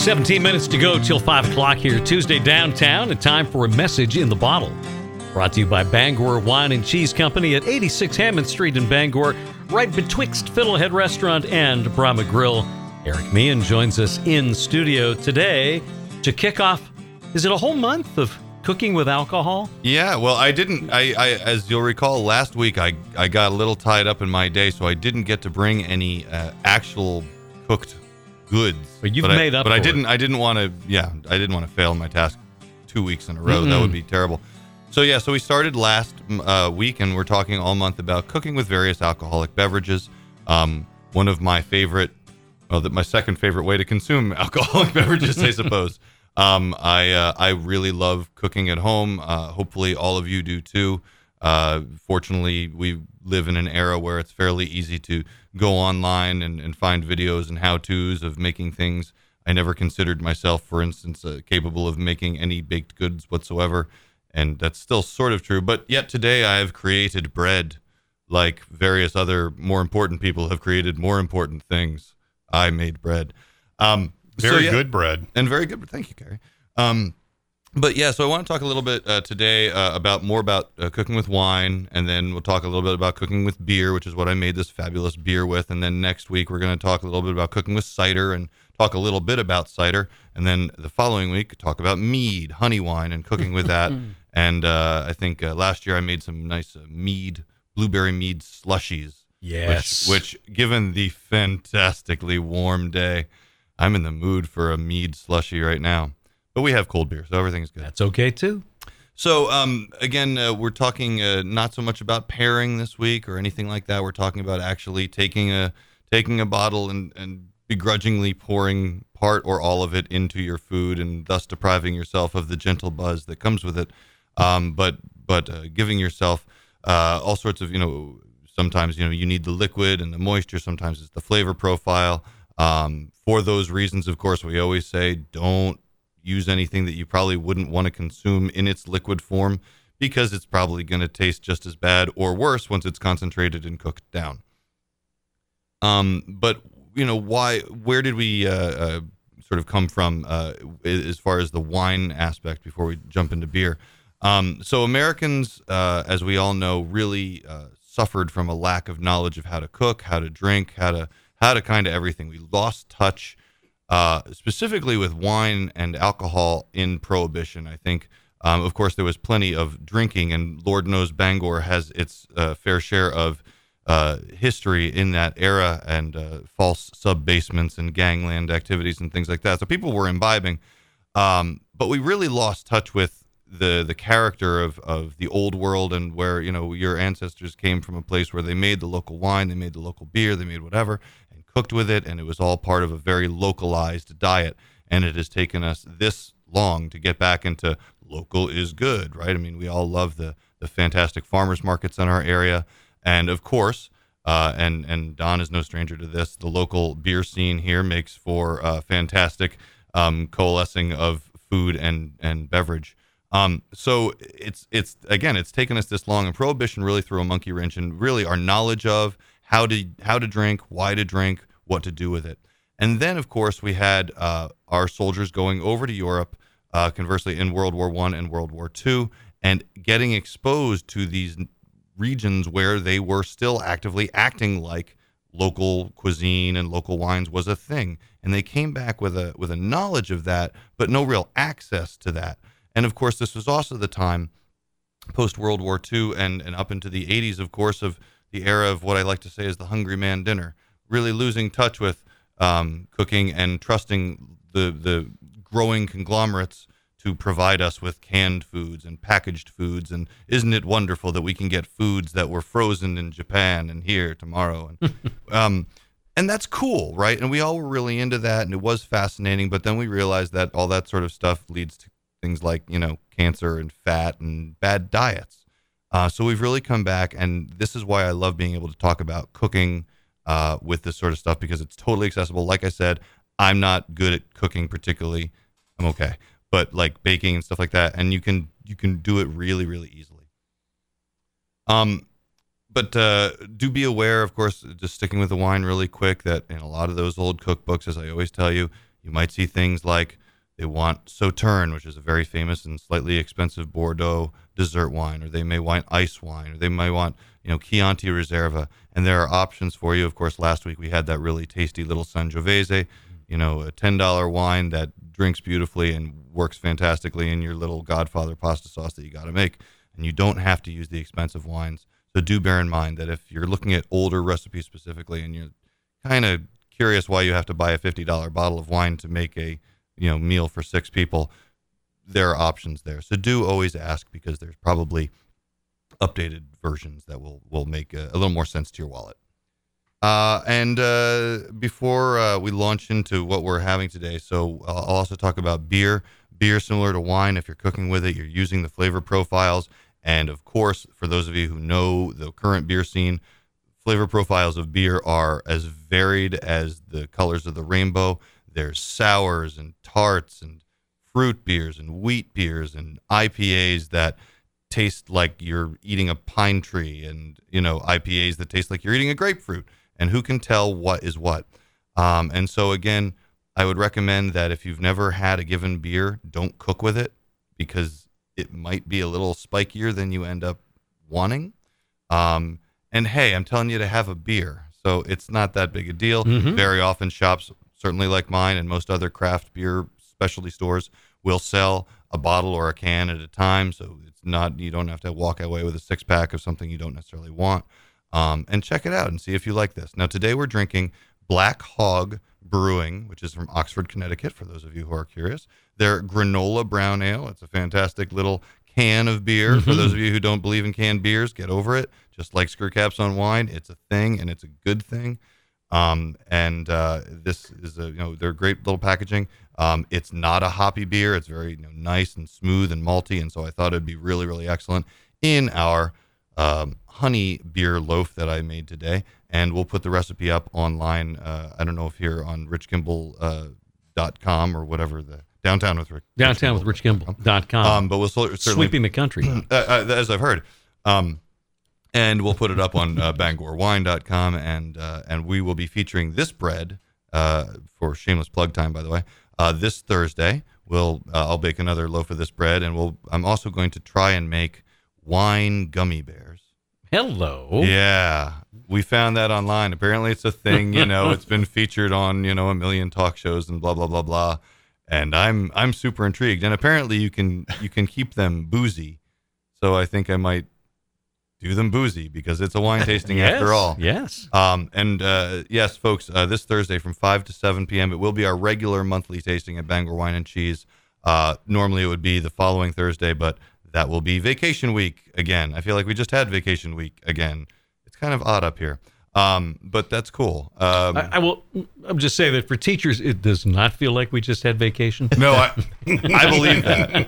17 minutes to go till 5 o'clock here Tuesday downtown, and time for a message in the bottle. Brought to you by Bangor Wine and Cheese Company at 86 Hammond Street in Bangor, right betwixt Fiddlehead Restaurant and Brahma Grill. Eric Meehan joins us in studio today to kick off, is it a whole month of cooking with alcohol? Yeah, well, I didn't, as you'll recall, last week I got a little tied up in my day, so I didn't get to bring any actual cooked goods. But you've made up for it. I didn't want to fail my task 2 weeks in a row. That would be terrible. So we started last week, and we're talking all month about cooking with various alcoholic beverages. One of my my second favorite way to consume alcoholic beverages, I suppose. I really love cooking at home. Hopefully all of you do too. Fortunately, we live in an era where it's fairly easy to go online and find videos and how-tos of making things. I never considered myself, for instance, capable of making any baked goods whatsoever, and that's still sort of true. But yet today I have created bread like various other more important people have created more important things. I made bread. Very good bread. And very good. Thank you, Gary. So I want to talk a little bit today about cooking with wine, and then we'll talk a little bit about cooking with beer, which is what I made this fabulous beer with. And then next week we're going to talk a little bit about cooking with cider and talk a little bit about cider. And then the following week, talk about mead, honey wine, and cooking with that. And I think last year I made some nice blueberry mead slushies. Yes. Which, given the fantastically warm day, I'm in the mood for a mead slushy right now. But we have cold beer, so everything's good. That's okay, too. So, again, we're talking not so much about pairing this week or anything like that. We're talking about actually taking a bottle and begrudgingly pouring part or all of it into your food, and thus depriving yourself of the gentle buzz that comes with it. But giving yourself all sorts of, sometimes, you need the liquid and the moisture. Sometimes it's the flavor profile. For those reasons, of course, we always say don't use anything that you probably wouldn't want to consume in its liquid form, because it's probably going to taste just as bad or worse once it's concentrated and cooked down. But where did we sort of come from as far as the wine aspect before we jump into beer? So Americans, as we all know, really suffered from a lack of knowledge of how to cook, how to drink, how to kind of everything. We lost touch, specifically with wine and alcohol in Prohibition. I think, of course, there was plenty of drinking, and Lord knows Bangor has its fair share of history in that era, and false sub-basements and gangland activities and things like that. So people were imbibing, but we really lost touch with the character of the old world, and where, your ancestors came from a place where they made the local wine, they made the local beer, they made whatever, and cooked with it, and it was all part of a very localized diet. And it has taken us this long to get back into local is good, right? I mean, we all love the fantastic farmers markets in our area, and of course, and Don is no stranger to this, the local beer scene here makes for fantastic coalescing of food and beverage. So it's taken us this long, and Prohibition really threw a monkey wrench in really our knowledge of how to drink, why to drink, what to do with it. And then, of course, we had our soldiers going over to Europe, conversely in World War I and World War II, and getting exposed to these regions where they were still actively acting like local cuisine and local wines was a thing. And they came back with a knowledge of that, but no real access to that. And of course, this was also the time post-World War II and up into the 80s, of course, of the era of what I like to say is the hungry man dinner, really losing touch with cooking and trusting the growing conglomerates to provide us with canned foods and packaged foods. And isn't it wonderful that we can get foods that were frozen in Japan and here tomorrow? And and that's cool, right? And we all were really into that, and it was fascinating. But then we realized that all that sort of stuff leads to things like, cancer and fat and bad diets. So we've really come back, and this is why I love being able to talk about cooking with this sort of stuff, because it's totally accessible. Like I said, I'm not good at cooking particularly. I'm okay. But like baking and stuff like that, and you can do it really, really easily. But do be aware, of course, just sticking with the wine really quick, that in a lot of those old cookbooks, as I always tell you, You might see things like they want Sauterne, which is a very famous and slightly expensive Bordeaux dessert wine, or they may want ice wine, or they might want, Chianti Reserva, and there are options for you. Of course, last week we had that really tasty little Sangiovese, a $10 wine that drinks beautifully and works fantastically in your little Godfather pasta sauce that you got to make. And you don't have to use the expensive wines. So do bear in mind that if you're looking at older recipes specifically and you're kind of curious why you have to buy a $50 bottle of wine to make a meal for 6 people, there are options there. So do always ask, because there's probably updated versions that will make a little more sense to your wallet. And before we launch into what we're having today, so I'll also talk about beer. Beer, similar to wine, if you're cooking with it, you're using the flavor profiles. And of course, for those of you who know the current beer scene, flavor profiles of beer are as varied as the colors of the rainbow. There's sours and tarts and fruit beers and wheat beers and IPAs that taste like you're eating a pine tree, and IPAs that taste like you're eating a grapefruit. And who can tell what is what? And so again, I would recommend that if you've never had a given beer, don't cook with it, because it might be a little spikier than you end up wanting. And hey, I'm telling you to have a beer, so it's not that big a deal. Mm-hmm. Very often shops, certainly like mine and most other craft beer specialty stores, will sell a bottle or a can at a time. So you don't have to walk away with a 6-pack of something you don't necessarily want. And check it out and see if you like this. Now, today we're drinking Black Hog Brewing, which is from Oxford, Connecticut, for those of you who are curious. Their Granola Brown Ale. It's a fantastic little can of beer. For those of you who don't believe in canned beers, get over it. Just like screw caps on wine, it's a thing, and it's a good thing. This is they're great little packaging. It's not a hoppy beer. It's very nice and smooth and malty, and so I thought it'd be really, really excellent in our honey beer loaf that I made today. And we'll put the recipe up online. I don't know if here on richkimball.com or whatever, the downtownwithrichkimball.com. But we'll certainly sweeping the country, as I've heard. And we'll put it up on bangorwine.com, and we will be featuring this bread for shameless plug time, by the way. This Thursday, I'll bake another loaf of this bread, and I'm also going to try and make wine gummy bears. Hello. Yeah, we found that online. Apparently, it's a thing. It's been featured on a million talk shows and blah blah blah blah. And I'm super intrigued. And apparently, you can keep them boozy. So I think I might do them boozy, because it's a wine tasting yes, after all. Yes. Yes, folks, this Thursday from 5 to 7 p.m., it will be our regular monthly tasting at Bangor Wine and Cheese. Normally it would be the following Thursday, but that will be vacation week again. I feel like we just had vacation week again. It's kind of odd up here. But that's cool. I'll just say that for teachers, it does not feel like we just had vacation. No, I believe that.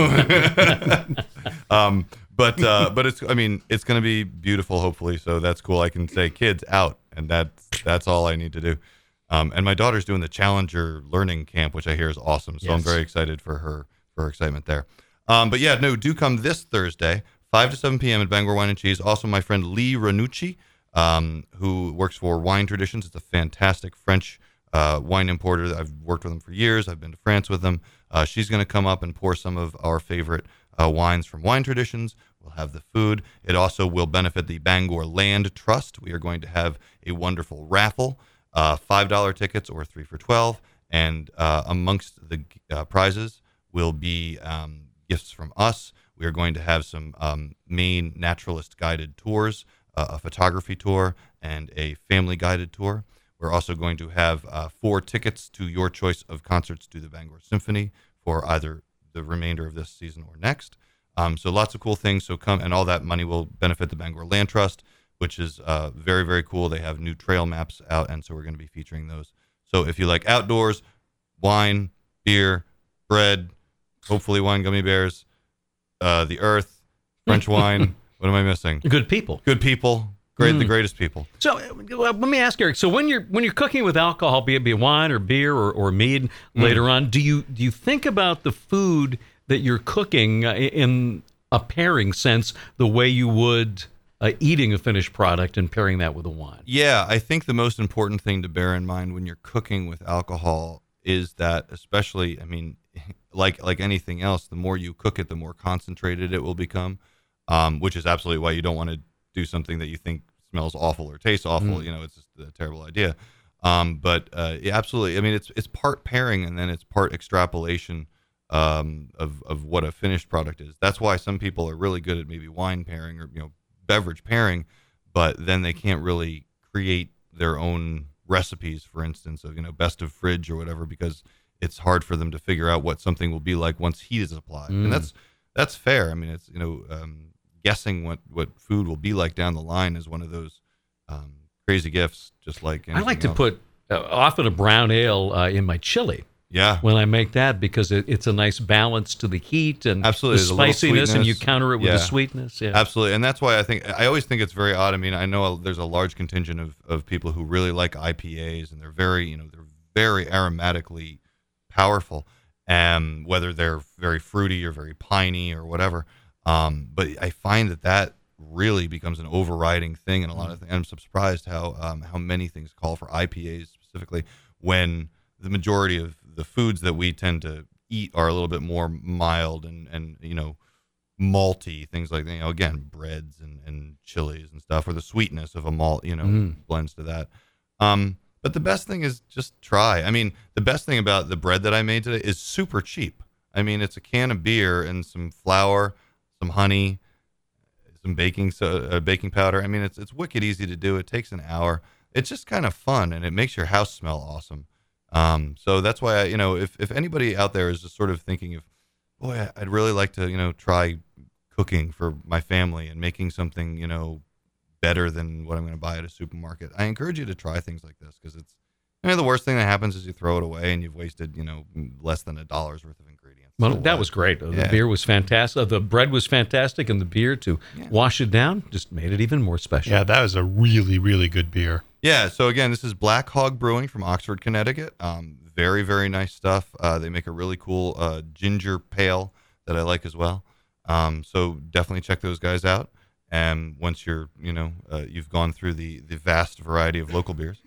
I do. But it's going to be beautiful, hopefully. So that's cool. I can say kids out, and that's all I need to do. And my daughter's doing the Challenger Learning Camp, which I hear is awesome. So yes. I'm very excited for her excitement there. But yeah, no, do come this Thursday, 5 to 7 p.m. at Bangor Wine and Cheese. Also, my friend Lee Ranucci, who works for Wine Traditions. It's a fantastic French wine importer. I've worked with them for years. I've been to France with them. She's going to come up and pour some of our favorite wines from Wine Traditions. We'll have the food. It also will benefit the Bangor Land Trust. We are going to have a wonderful raffle, $5 tickets or 3 for $12. And amongst the prizes will be gifts from us. We are going to have some Maine naturalist guided tours, a photography tour, and a family guided tour. We're also going to have 4 tickets to your choice of concerts to the Bangor Symphony for either the remainder of this season or next. So lots of cool things. So come, and all that money will benefit the Bangor Land Trust, which is very, very cool. They have new trail maps out, and so we're going to be featuring those. So if you like outdoors, wine, beer, bread, hopefully wine gummy bears, the earth, French wine. What am I missing? Good people. Good people. The greatest people. So let me ask Eric. So when you're cooking with alcohol, be it wine or beer or mead later on, do you think about the food that you're cooking in a pairing sense, the way you would eating a finished product and pairing that with a wine? Yeah, I think the most important thing to bear in mind when you're cooking with alcohol is that, especially, I mean, like anything else, the more you cook it, the more concentrated it will become, which is absolutely why you don't want to do something that you think smells awful or tastes awful. It's just a terrible idea. But yeah, absolutely. I mean, it's part pairing and then it's part extrapolation of what a finished product is. That's why some people are really good at maybe wine pairing or beverage pairing, but then they can't really create their own recipes, for instance, of best of fridge or whatever, because it's hard for them to figure out what something will be like once heat is applied. And that's fair. I mean, it's guessing what food will be like down the line is one of those crazy gifts. Just like I like to put often a brown ale in my chili. Yeah, when I make that, because it's a nice balance to the heat and absolutely the spiciness, and you counter it with the sweetness. Yeah, absolutely. And that's why I always think it's very odd. I mean, I know there's a large contingent of people who really like IPAs, and they're very aromatically powerful, whether they're very fruity or very piney or whatever. But I find that really becomes an overriding thing in a lot of things. I'm surprised how many things call for IPAs specifically, when the majority of the foods that we tend to eat are a little bit more mild and malty, things like that. Again, breads and chilies and stuff, or the sweetness of a malt, blends to that. But the best thing is just try. I mean, the best thing about the bread that I made today is super cheap. I mean, it's a can of beer and some flour, some honey, some baking powder. I mean, it's wicked easy to do. It takes an hour. It's just kind of fun, and it makes your house smell awesome. So that's why if anybody out there is just sort of thinking of, boy, I'd really like to try cooking for my family and making something better than what I'm going to buy at a supermarket, I encourage you to try things like this, because it's the worst thing that happens is you throw it away and you've wasted less than $1's worth of ingredients. Well, that was great. The beer was fantastic. The bread was fantastic, and the beer to wash it down just made it even more special. Yeah, that was a really, really good beer. Yeah, so again, this is Black Hog Brewing from Oxford, Connecticut. Very, very nice stuff. They make a really cool ginger pale that I like as well. So definitely check those guys out. And once you're, you've gone through the vast variety of local beers.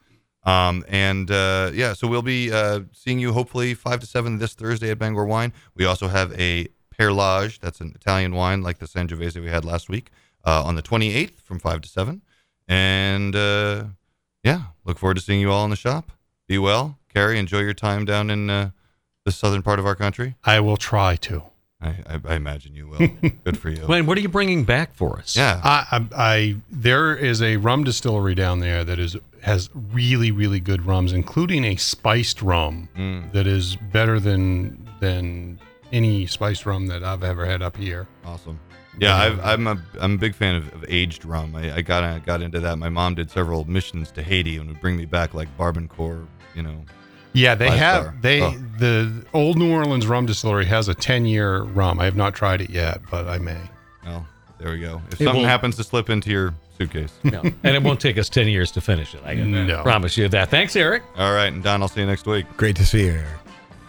So we'll be seeing you hopefully 5 to 7 this Thursday at Bangor Wine. We also have a Perlage, that's an Italian wine like the Sangiovese we had last week, on the 28th from 5 to 7. And look forward to seeing you all in the shop. Be well. Carrie, enjoy your time down in the southern part of our country. I will try to. I imagine you will. Good for you. Wayne, what are you bringing back for us? Yeah. There is a rum distillery down there that has really, really good rums, including a spiced rum that is better than any spiced rum that I've ever had up here. Awesome. Yeah, I'm a big fan of aged rum. I got into that. My mom did several missions to Haiti and would bring me back like Barbancourt, Yeah, the Old New Orleans Rum Distillery has a 10-year rum. I have not tried it yet, but I may. Well, there we go. If something happens to slip into your suitcase. No. And it won't take us 10 years to finish it. I can promise you that. Thanks, Eric. All right, and Don, I'll see you next week. Great to see you, Eric.